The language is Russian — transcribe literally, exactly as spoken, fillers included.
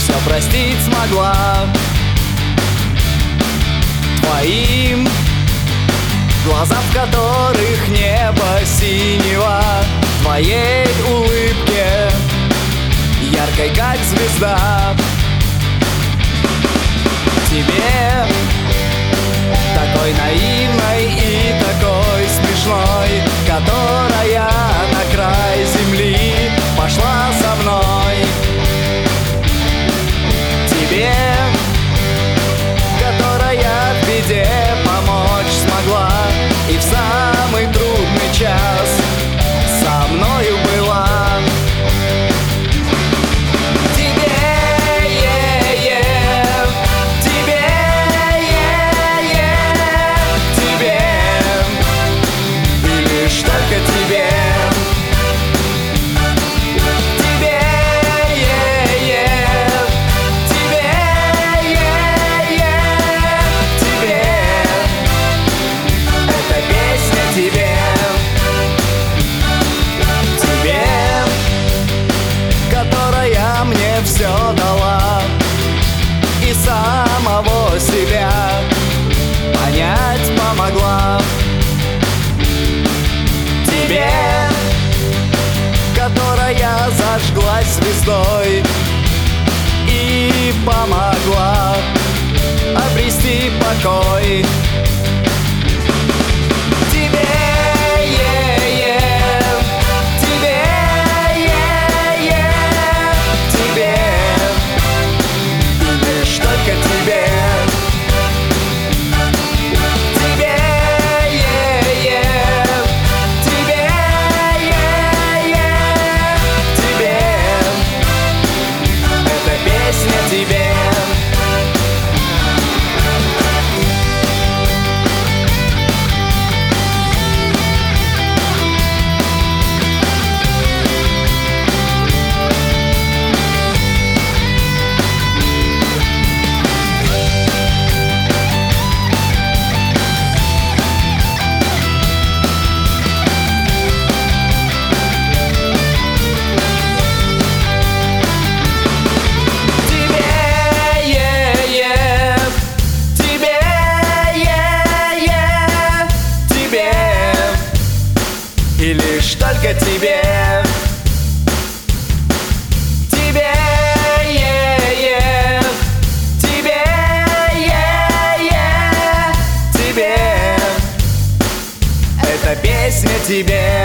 все простить смогла. Твоим глазам, в которых небо синего, твоей улыбке, яркой как звезда. Тебе, такой наивной и такой смешной, которая на край земли пошла со мной. Тебе, которая в беде помочь смогла и в самый трудный час со мною была. Все дала и самого себя понять помогла. Тебе, которая зажглась звездой и помогла обрести покой. И лишь только тебе, тебе, е-е, тебе, е-е, тебе, эта песня тебе.